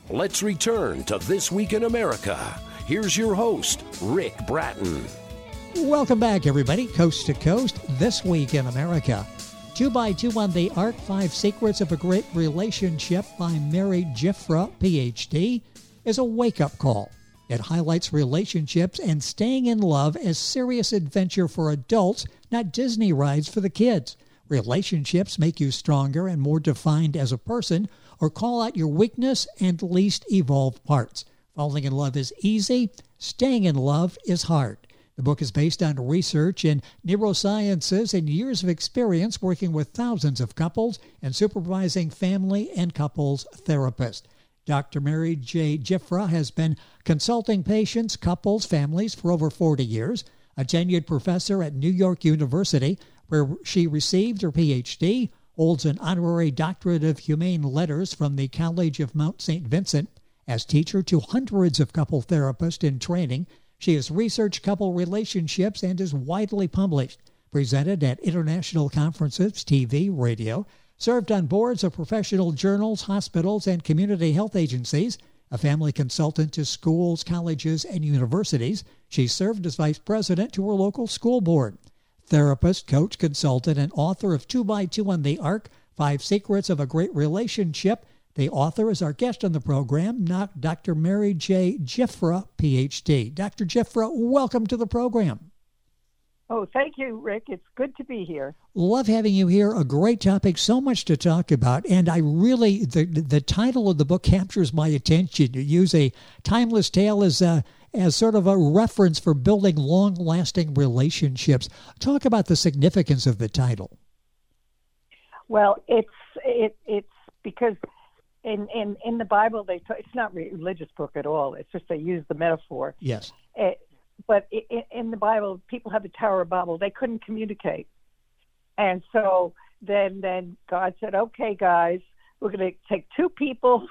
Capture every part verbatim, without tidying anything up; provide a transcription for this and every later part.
Let's return to This Week in America. Here's your host, Rick Bratton. Welcome back, everybody, coast to coast, This Week in America. Two by Two on the Ark, Five Secrets of a Great Relationship by Mary Jiffra, P H D, is a wake-up call. It highlights relationships and staying in love as serious adventure for adults, not Disney rides for the kids. Relationships make you stronger and more defined as a person, or call out your weakness and least evolved parts. Falling in love is easy. Staying in love is hard. The book is based on research in neurosciences and years of experience working with thousands of couples and supervising family and couples therapists. Doctor Mary J. Jiffra has been consulting patients, couples, families for over forty years, a tenured professor at New York University, where she received her P H D, holds an honorary doctorate of humane letters from the College of Mount Saint Vincent. As teacher to hundreds of couple therapists in training, she has researched couple relationships and is widely published, presented at international conferences, T V, radio, served on boards of professional journals, hospitals, and community health agencies, a family consultant to schools, colleges, and universities. She served as vice president to her local school board. Therapist, coach, consultant, and author of Two by Two on the Ark, Five Secrets of a Great Relationship. The author is our guest on the program, not Doctor Mary J. Jiffra, P H D. Doctor Jiffra, welcome to the program. Oh, thank you, Rick. It's good to be here. Love having you here. A great topic, so much to talk about. And I really, the the title of the book captures my attention. You use a timeless tale as a, as sort of a reference for building long-lasting relationships. Talk about the significance of the title. Well, it's it it's because in in, in the Bible, they t- it's not a religious book at all. It's just they use the metaphor. Yes. It, but in, in the Bible, people have the Tower of Babel. They couldn't communicate, and so then then God said, "Okay, guys, we're going to take two people,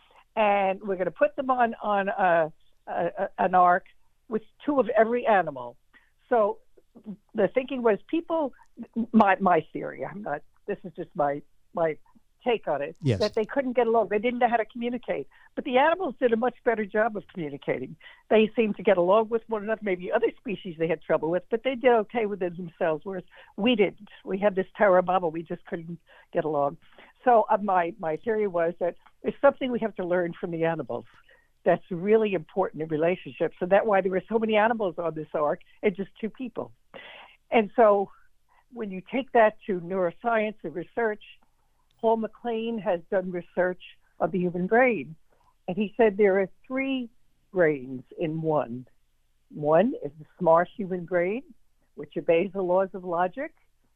and we're going to put them on on a, a, a, an ark with two of every animal." So the thinking was, people. My my theory. I'm not. This is just my my take on it. Yes. That they couldn't get along. They didn't know how to communicate. But the animals did a much better job of communicating. They seemed to get along with one another. Maybe other species they had trouble with, but they did okay with it themselves, whereas we didn't. We had this Tower of Babel. We just couldn't get along. So uh, my, my theory was that it's something we have to learn from the animals that's really important in relationships. So that's why there were so many animals on this ark and just two people. And so when you take that to neuroscience and research, Paul MacLean has done research of the human brain, and he said there are three brains in one. One is the smart human brain, which obeys the laws of logic,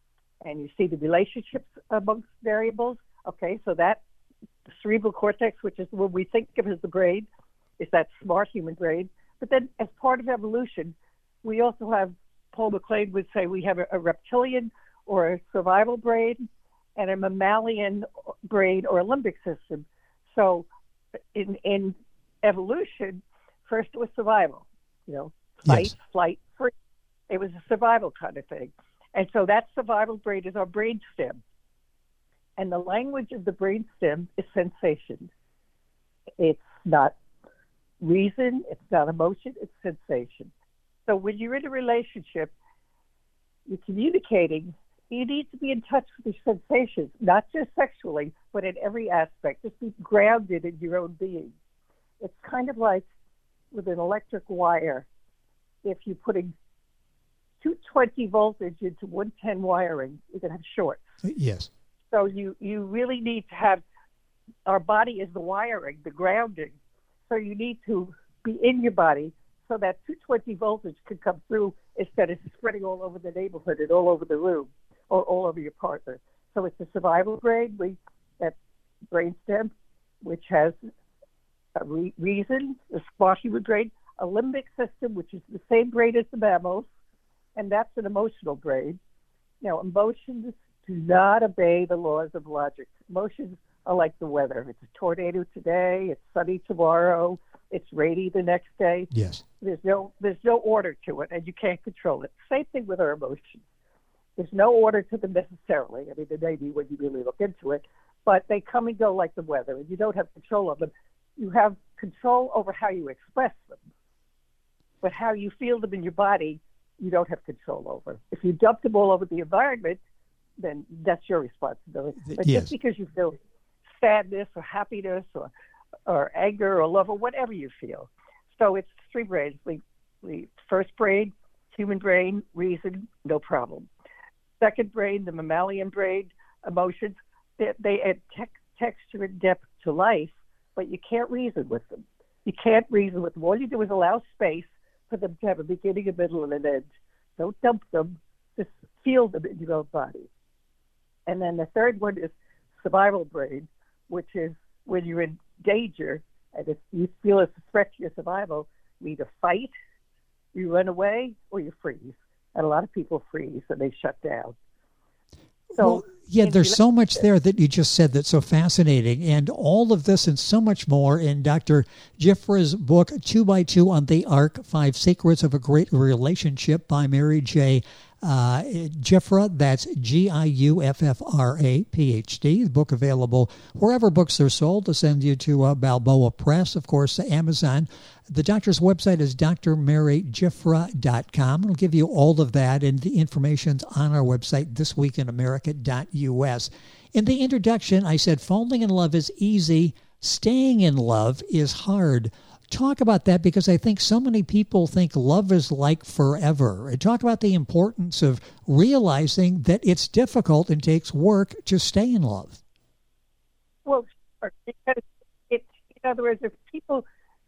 and you see the relationships amongst variables. Okay, so that the cerebral cortex, which is what we think of as the brain, is that smart human brain. But then as part of evolution, we also have, Paul MacLean would say, we have a, a reptilian or a survival brain, and a mammalian brain or a limbic system. So in in evolution, first it was survival, you know, fight, Yes. flight, free. It was a survival kind of thing. And so that survival brain is our brain stem. And the language of the brain stem is sensation. It's not reason, it's not emotion, it's sensation. So when you're in a relationship, you're communicating. You need to be in touch with your sensations, not just sexually, but in every aspect. Just be grounded in your own being. It's kind of like with an electric wire. If you're putting two twenty voltage into one ten wiring, you're going to have shorts. Yes. So you, you really need to have, our body is the wiring, the grounding. So you need to be in your body so that two twenty voltage can come through instead of spreading all over the neighborhood and all over the room, or all over your partner. So it's the survival brain, we, that brainstem, which has a re- reason, the smart human brain, a limbic system, which is the same brain as the mammals, and that's an emotional brain. Now, emotions do not obey the laws of logic. Emotions are like the weather. It's a tornado today, it's sunny tomorrow, it's rainy the next day. Yes. There's no there's no order to it, and you can't control it. Same thing with our emotions. There's no order to them necessarily. I mean, there may be when you really look into it, but they come and go like the weather, and you don't have control of them. you have control over how you express them. But how you feel them in your body, you don't have control over. If you dump them all over the environment, then that's your responsibility. But yes. just because you feel sadness or happiness or or anger or love or whatever you feel. So it's three brains. The, the first brain, human brain, reason, no problem. Second brain, the mammalian brain, emotions, they, they add te- texture and depth to life, but you can't reason with them. You can't reason with them. All you do is allow space for them to have a beginning, a middle, and an end. Don't dump them. Just feel them in your own body. And then the third one is survival brain, which is when you're in danger and if you feel it's a threat to your survival, you either fight, you run away, or you freeze. And a lot of people freeze and they shut down. So well, yeah, there's so much there that you just said that's so fascinating. And all of this and so much more in Doctor Giuffra's book, Two by Two on the Ark, Five Secrets of a Great Relationship by Mary J. Uh, Giuffra, that's G I U F F R A, P H D. The book available wherever books are sold. To send you to uh, Balboa Press, of course, to Amazon. The doctor's website is d r mary giuffra dot com. It'll give you all of that, and the information's on our website, this week in america dot u s. In the introduction, I said falling in love is easy, staying in love is hard. Talk about that, because I think so many people think love is like forever. And talk about the importance of realizing that it's difficult and takes work to stay in love. Well, sure, because it's, in other words, if people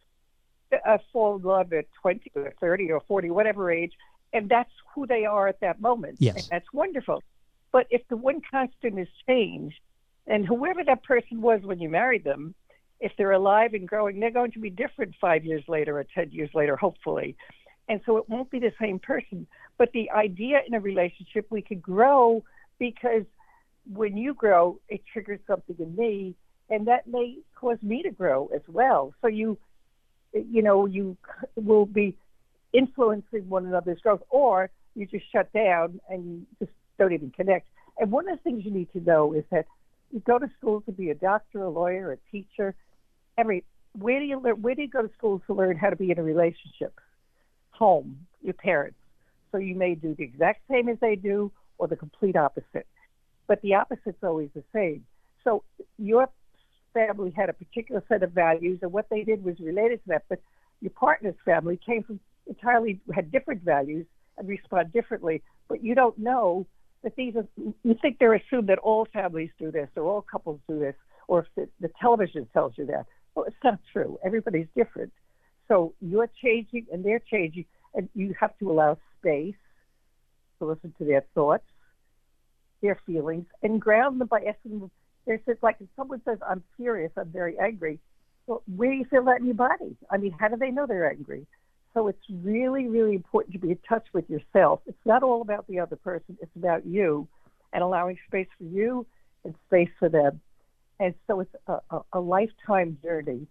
uh, fall in love at twenty or thirty or forty, whatever age, and that's who they are at that moment, yes, and that's wonderful. But if the one constant is change, and whoever that person was when you married them, if they're alive and growing, they're going to be different five years later or ten years later, hopefully. And so it won't be the same person. But the idea in a relationship, we could grow, because when you grow, it triggers something in me, and that may cause me to grow as well. So you, you know, you will be influencing one another's growth, or you just shut down and you just don't even connect. And one of the things you need to know is that you go to school to be a doctor, a lawyer, a teacher. Every where do you learn? Where do you go to school to learn how to be in a relationship? Home, your parents. So you may do the exact same as they do, or the complete opposite. But the opposite's always the same. So your family had a particular set of values, and what they did was related to that. But your partner's family came from entirely had different values and respond differently. But you don't know that these are. You think they're assumed that all families do this, or all couples do this, or if the, the television tells you that. Well, it's not true. Everybody's different. So you're changing and they're changing, and you have to allow space to listen to their thoughts, their feelings, and ground them by asking them. There's like if someone says, I'm furious, I'm very angry, well, where do you feel that in your body? I mean, how do they know they're angry? So it's really, really important to be in touch with yourself. It's not all about the other person. It's about you, and allowing space for you and space for them. And so it's a, a, a lifetime journey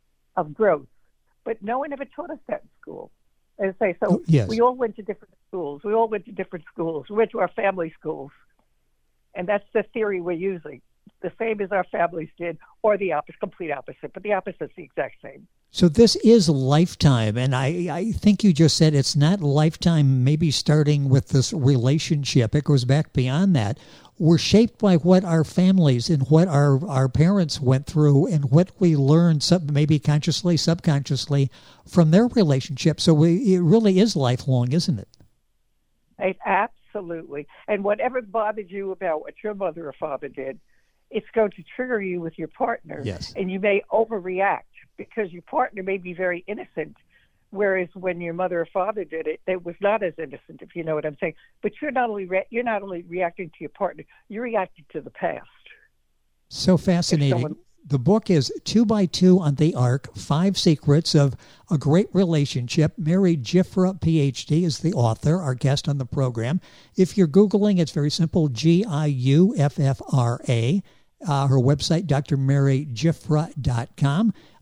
of growth. But no one ever taught us that in school. As I say, so oh, yes. we all went to different schools. We all went to different schools. We went to our family schools. And that's the theory we're using. The same as our families did, or the opposite, complete opposite. But the opposite's the exact same. So this is lifetime, and I, I think you just said it's not lifetime maybe starting with this relationship. It goes back beyond that. We're shaped by what our families and what our, our parents went through and what we learned, sub, maybe consciously, subconsciously, from their relationship. So we, it really is lifelong, isn't it? It absolutely. And whatever bothered you about what your mother or father did, it's going to trigger you with your partner. Yes. And you may overreact because your partner may be very innocent, whereas when your mother or father did it, it was not as innocent, if you know what I'm saying. But you're not only re- you're not only reacting to your partner, you're reacting to the past. So fascinating. Someone- the book is Two by Two on the Ark, Five Secrets of a Great Relationship. Mary Giuffra, P H D, is the author, our guest on the program. If you're Googling, it's very simple, G I U F F R A. Uh, her website, d r mary giuffra dot com.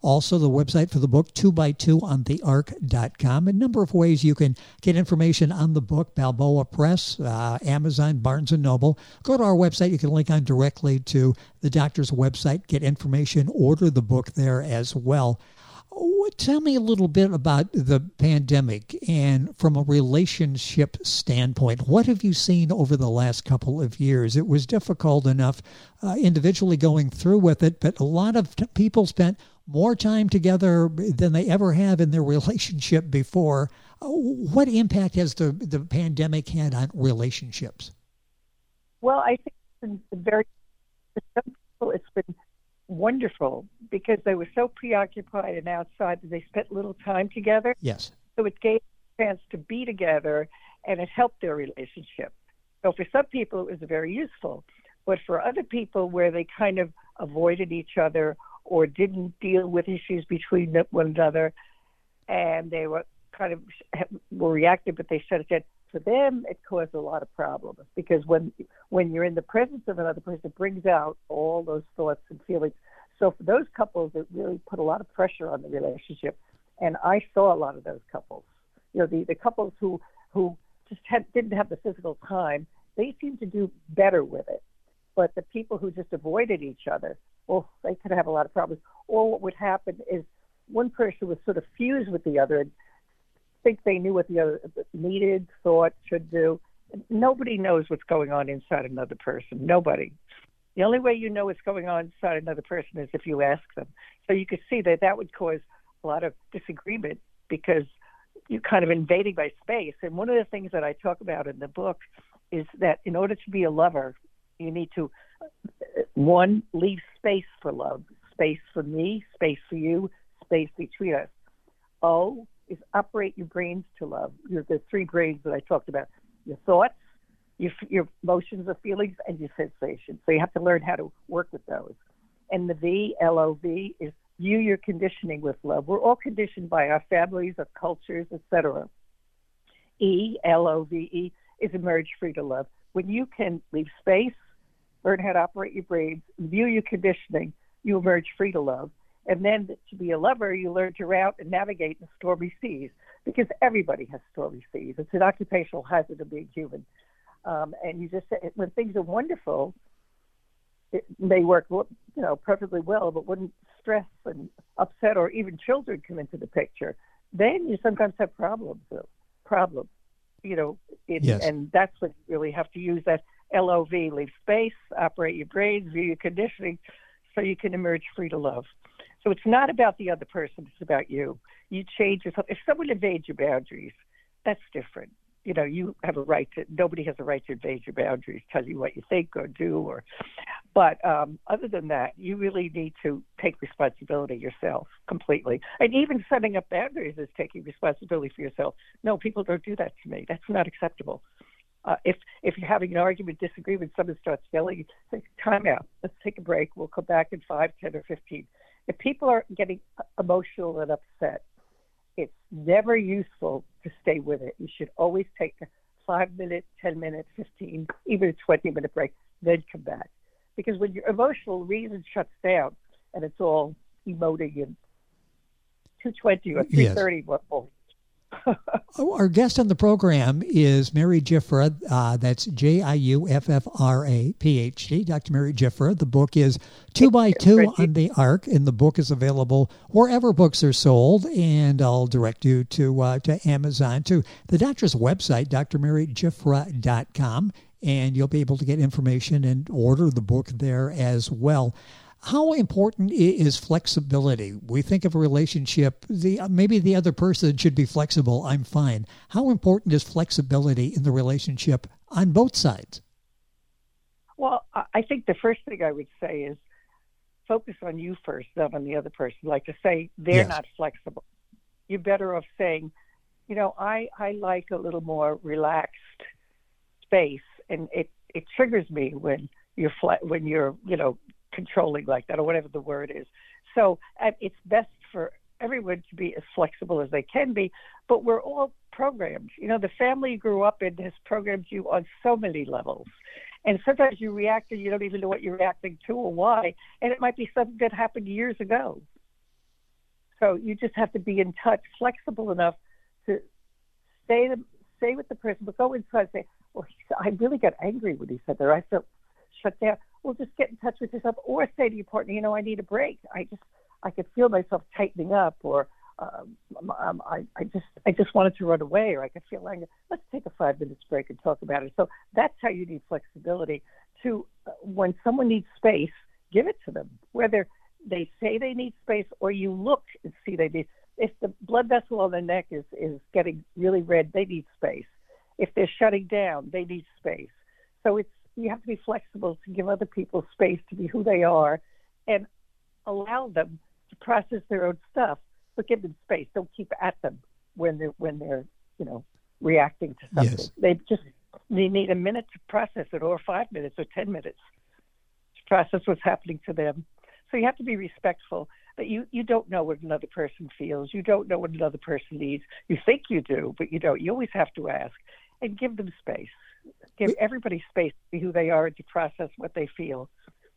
Also, the website for the book, two by two on the ark dot com. A number of ways you can get information on the book, Balboa Press, uh, Amazon, Barnes and Noble. Go to our website. You can link on directly to the doctor's website, get information, order the book there as well. Tell me a little bit about the pandemic and from a relationship standpoint. What have you seen over the last couple of years? It was difficult enough uh, individually going through with it, but a lot of t- people spent more time together than they ever have in their relationship before. Uh, what impact has the, the pandemic had on relationships? Well, I think it's been very, for some people, it's been wonderful because they were so preoccupied and outside that they spent little time together. Yes. So it gave them a chance to be together and it helped their relationship. So for some people it was very useful, but for other people where they kind of avoided each other or didn't deal with issues between one another and they were kind of were reactive, but they shut it down. For them, it caused a lot of problems because when when you're in the presence of another person, it brings out all those thoughts and feelings. So for those couples, it really put a lot of pressure on the relationship. And I saw a lot of those couples. You know, the, the couples who, who just had, didn't have the physical time, they seemed to do better with it. But the people who just avoided each other, well, they could have a lot of problems. Or what would happen is one person would sort of fuse with the other and think they knew what the other needed, thought, should do. Nobody knows what's going on inside another person. Nobody. The only way you know what's going on inside another person is if you ask them. So you could see that that would cause a lot of disagreement because you're kind of invading my space. And one of the things that I talk about in the book is that in order to be a lover, you need to, one, leave space for love, space for me, space for you, space between us. O is operate your brains to love. Your, the three brains that I talked about, your thoughts, your, your emotions or feelings, and your sensations. So you have to learn how to work with those. And the V, L O V, is view your conditioning with love. We're all conditioned by our families, our cultures, et cetera. E, L O V E, is emerge free to love. When you can leave space, learn how to operate your brains, view your conditioning, you emerge free to love. And then to be a lover, you learn to route and navigate the stormy seas because everybody has stormy seas. It's an occupational hazard of being human. Um, and you just say, when things are wonderful, it may work, you know, perfectly well, but when stress and upset or even children come into the picture, then you sometimes have problems. Problems, you know, it, yes. And that's what you really have to use that L O V, leave space, operate your brains, view your conditioning, so you can emerge free to love. So it's not about the other person, it's about you. You change yourself. If someone invades your boundaries, that's different. You know, you have a right to, nobody has a right to invade your boundaries, tell you what you think or do. Or, But um, other than that, you really need to take responsibility yourself completely. And even setting up boundaries is taking responsibility for yourself. No, people don't do that to me. That's not acceptable. Uh, if if you're having an argument, disagreement, someone starts yelling, say, time out. Let's take a break. We'll come back in five, ten, or fifteen. If people are getting emotional and upset, it's never useful to stay with it. You should always take a five-minute, ten-minute, fifteen, even a twenty-minute break, then come back. Because when your emotional reason shuts down and it's all emoting in two twenty or three thirty, yes. well, Our guest on the program is Mary Giuffra. Uh, that's J I U F F R A, P H D, Doctor Mary Giuffra. The book is Two by Two on the Ark, and the book is available wherever books are sold. And I'll direct you to uh, to Amazon, to the doctor's website, d r mary giuffra dot com, and you'll be able to get information and order the book there as well. How important is flexibility? We think of a relationship, the maybe the other person should be flexible, I'm fine. How important is flexibility in the relationship on both sides? Well, I think the first thing I would say is focus on you first, not on the other person. Like to say they're yes. not flexible. You're better off saying, you know, I, I like a little more relaxed space, and it, it triggers me when you're fle- when you're, you know, controlling like that, or whatever the word is. So uh, it's best for everyone to be as flexible as they can be, but we're all programmed. You know, the family you grew up in has programmed you on so many levels. And sometimes you react and you don't even know what you're reacting to or why, and it might be something that happened years ago. So you just have to be in touch, flexible enough to stay the, stay with the person, but go inside and say, well, he, I really got angry when he said that. I felt shut down. Well, just get in touch with yourself, or say to your partner, you know, I need a break. I just, I could feel myself tightening up, or um, um, I, I just, I just wanted to run away, or I could feel anger. Let's take a five minutes break and talk about it. So that's how you need flexibility. To uh, when someone needs space, give it to them. Whether they say they need space, or you look and see they need. If the blood vessel on the neck is is getting really red, they need space. If they're shutting down, they need space. So it's you have to be flexible to give other people space to be who they are, and allow them to process their own stuff, but give them space. Don't keep at them when they're when they're you know reacting to something. Yes. They just they need a minute to process it, or five minutes, or ten minutes to process what's happening to them. So you have to be respectful. But you, you don't know what another person feels. You don't know what another person needs. You think you do, but you don't. You always have to ask and give them space. Give everybody space to be who they are and to process what they feel.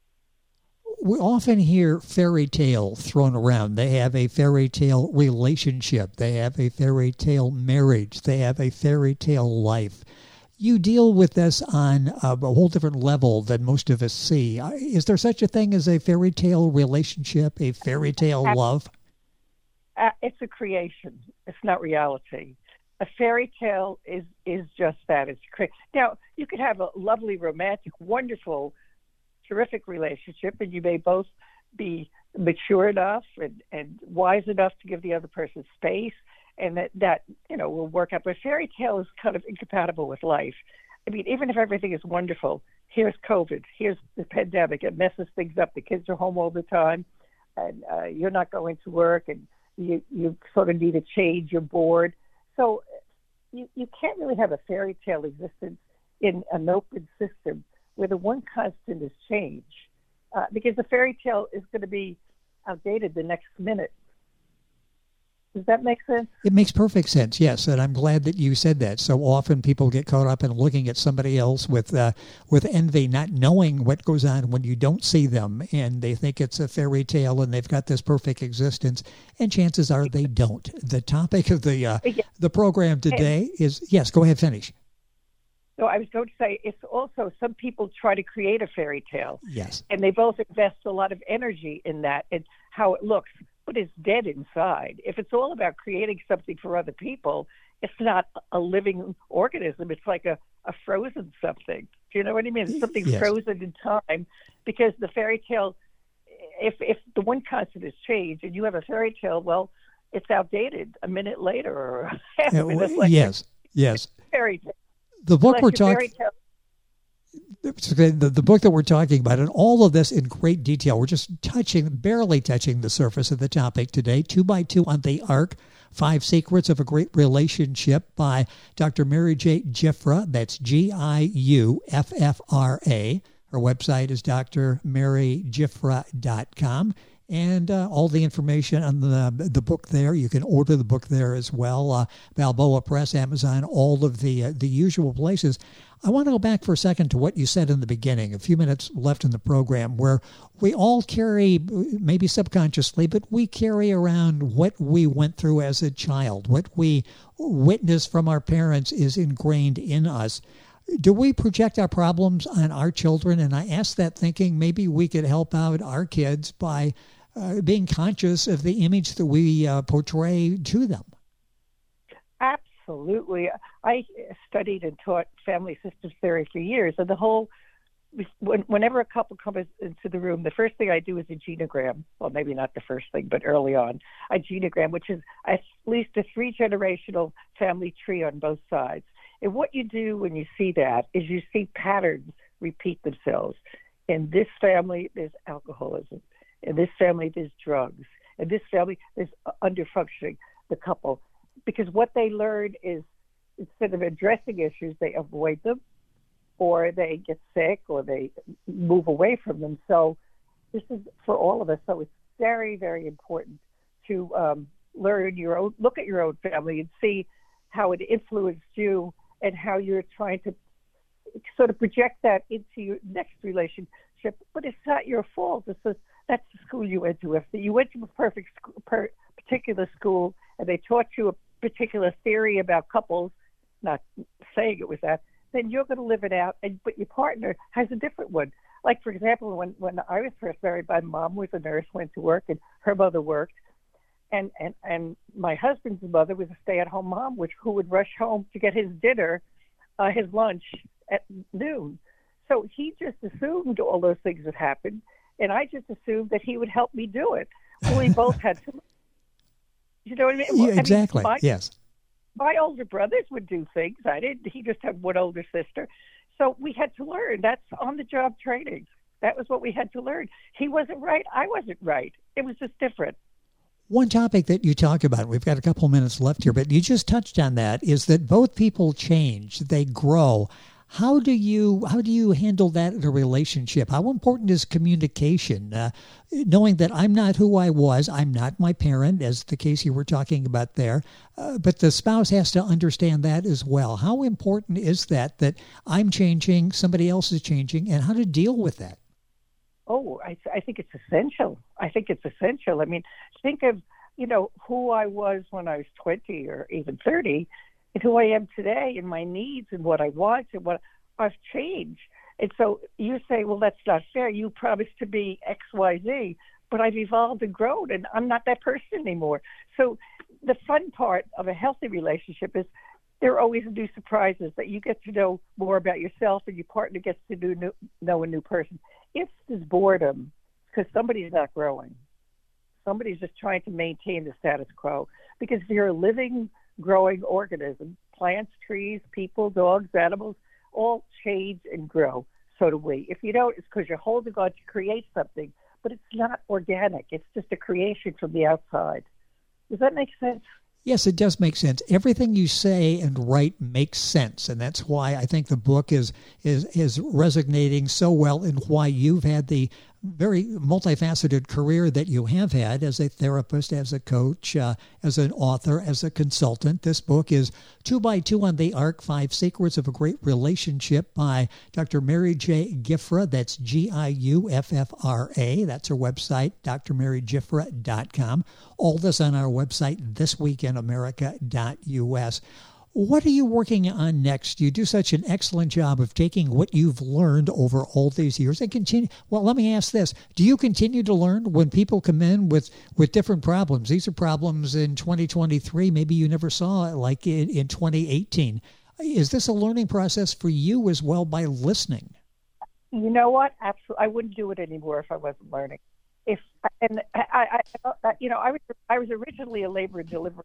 We often hear fairy tale thrown around. They have a fairy tale relationship. They have a fairy tale marriage. They have a fairy tale life. You deal with this on a whole different level than most of us see. Is there such a thing as a fairy tale relationship, a fairy tale love? Uh, it's a creation. It's not reality. A fairy tale is, is just that. It's cre- Now, you could have a lovely, romantic, wonderful, terrific relationship, and you may both be mature enough and, and wise enough to give the other person space, and that, that, you know, will work out. But fairy tale is kind of incompatible with life. I mean, even if everything is wonderful, here's COVID, here's the pandemic, it messes things up. The kids are home all the time, and uh, you're not going to work, and you, you sort of need a change, you're bored. So you, you can't really have a fairy tale existence in an open system where the one constant is change, uh, because the fairy tale is going to be outdated the next minute. Does that make sense? It makes perfect sense, yes, and I'm glad that you said that. So often people get caught up in looking at somebody else with uh, with envy, not knowing what goes on when you don't see them, and they think it's a fairy tale and they've got this perfect existence, and chances are they don't. The topic of the uh, yeah. the program today is, yes, go ahead, finish. So I was going to say, it's also some people try to create a fairy tale. Yes. And they both invest a lot of energy in that and how it looks, but it's dead inside. If it's all about creating something for other people, it's not a living organism. It's like a, a frozen something. Do you know what I mean? It's something yes. frozen in time, because the fairy tale, if, if the one constant is change and you have a fairy tale, well, it's outdated a minute later or half a minute later. Yes, yes. Fairy tale. The book Unless we're your talking fairy the, the book that we're talking about, and all of this in great detail. We're just touching, barely touching the surface of the topic today. Two by Two on the Ark, Five Secrets of a Great Relationship by Doctor Mary J. Giuffra. That's G I U F F R A. Her website is d r mary giuffra dot com. And uh, all the information on the the book there. You can order the book there as well. Uh, Balboa Press, Amazon, all of the uh, the usual places. I want to go back for a second to what you said in the beginning, a few minutes left in the program, where we all carry, maybe subconsciously, but we carry around what we went through as a child. What we witnessed from our parents is ingrained in us. Do we project our problems on our children? And I ask that thinking maybe we could help out our kids by uh, being conscious of the image that we uh, portray to them. Absolutely. I studied and taught family systems theory for years, and the whole, when, whenever a couple comes into the room, the first thing I do is a genogram. Well, maybe not the first thing, but early on, a genogram, which is at least a three-generational family tree on both sides. And what you do when you see that is you see patterns repeat themselves. In this family, there's alcoholism. In this family, there's drugs. In this family, there's underfunctioning, the couple. Because what they learn is, instead of addressing issues, they avoid them, or they get sick, or they move away from them. So this is for all of us. So it's very, very important to um, learn your own, look at your own family and see how it influenced you and how you're trying to sort of project that into your next relationship. But it's not your fault. It's just, that's the school you went to. If you went to a perfect school, per, particular school and they taught you a particular theory about couples, not saying it was that, then you're going to live it out, and but your partner has a different one. Like, for example, when, when I was first married, my mom was a nurse, went to work, and her mother worked. And, and, and my husband's mother was a stay-at-home mom, which who would rush home to get his dinner, uh, his lunch at noon. So he just assumed all those things would happen, and I just assumed that he would help me do it. Well, we both had to. You know what I mean? Yeah, I mean, exactly, my, yes. My older brothers would do things. I didn't. He just had one older sister. So we had to learn. That's on-the-job training. That was what we had to learn. He wasn't right. I wasn't right. It was just different. One topic that you talk about, we've got a couple minutes left here, but you just touched on that, is that both people change, they grow. How do you how do you handle that in a relationship? How important is communication? Uh, knowing that I'm not who I was, I'm not my parent, as the case you were talking about there, uh, but the spouse has to understand that as well. How important is that, that I'm changing, somebody else is changing, and how to deal with that? Oh, I, I think it's essential. I think it's essential. I mean, think of, you know, who I was when I was twenty or even thirty, and who I am today, and my needs and what I want and what I've changed. And so you say, well, that's not fair. You promised to be X, Y, Z, but I've evolved and grown, and I'm not that person anymore. So the fun part of a healthy relationship is there are always new surprises, that you get to know more about yourself and your partner gets to do new, know a new person. If there's boredom, because somebody's not growing, somebody's just trying to maintain the status quo. Because if you're a living, growing organism, plants, trees, people, dogs, animals, all change and grow. So do we. If you don't, it's because you're holding on to create something, but it's not organic. It's just a creation from the outside. Does that make sense? Yes, it does make sense. Everything you say and write makes sense, and that's why I think the book is is is resonating so well, and why you've had the very multifaceted career that you have had as a therapist, as a coach, uh, as an author, as a consultant. This book is Two by Two on the Ark, Five Secrets of a Great Relationship by Doctor Mary J. Giuffra. That's G I U F F R A. That's her website, d r mary giuffra dot com. All this on our website, this week in america dot u s. What are you working on next? You do such an excellent job of taking what you've learned over all these years and continue. Well, let me ask this. Do you continue to learn when people come in with, with different problems? These are problems in twenty twenty-three. Maybe you never saw like in, in twenty eighteen. Is this a learning process for you as well by listening? You know what? Absolutely. I wouldn't do it anymore if I wasn't learning. If and I, I, I you know, I was I was originally a labor and delivery.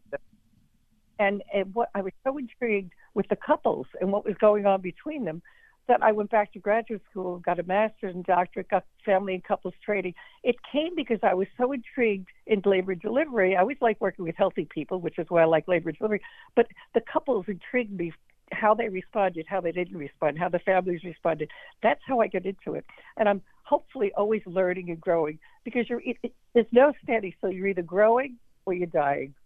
And, and what I was so intrigued with the couples and what was going on between them that I went back to graduate school, got a master's and doctorate, got family and couples training. It came because I was so intrigued in labor and delivery. I always like working with healthy people, which is why I like labor and delivery. But the couples intrigued me, how they responded, how they didn't respond, how the families responded. That's how I got into it. And I'm hopefully always learning and growing, because you're it, it, there's no standing still. You're either growing or you're dying.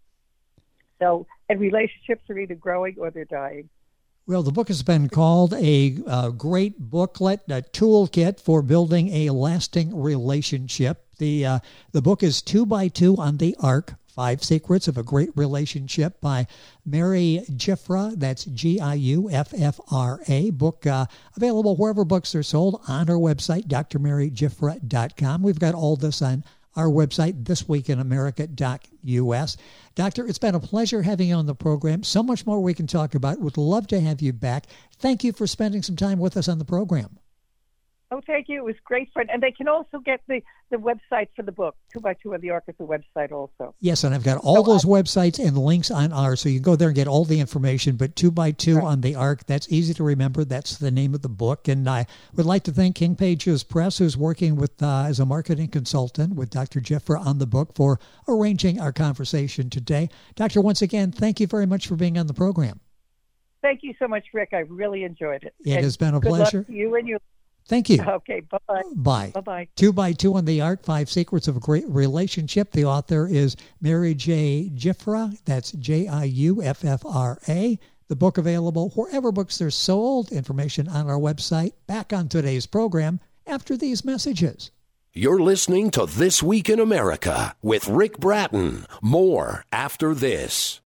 So, and relationships are either growing or they're dying. Well, the book has been called a uh, great booklet, a toolkit for building a lasting relationship. The uh, the book is Two by Two on the Ark, Five Secrets of a Great Relationship by Mary Giuffra. That's G I U F F R A. Book uh, available wherever books are sold, on our website, d r mary giuffra dot com. We've got all this on our website, this week in america dot u s. Doctor, it's been a pleasure having you on the program. So much more we can talk about. Would love to have you back. Thank you for spending some time with us on the program. Oh, thank you. It was great fun. And they can also get the, the website for the book. Two by Two on the Ark is the website also. Yes, and I've got all so those I, websites and links on ours, so you can go there and get all the information. But Two by Two right. on the Ark, that's easy to remember. That's the name of the book. And I would like to thank King Pages Press, who's working with uh, as a marketing consultant with Doctor Giuffra on the book, for arranging our conversation today. Doctor, once again, thank you very much for being on the program. Thank you so much, Rick. I really enjoyed it. It and has been a good pleasure. Luck to you and your Thank you. Okay, bye-bye. Bye. Bye-bye. Two by Two on the Ark, Five Secrets of a Great Relationship. The author is Mary J. Giuffra. That's J I U F F R A. The book available wherever books are sold. Information on our website. Back on today's program after these messages. You're listening to This Week in America with Rick Bratton. More after this.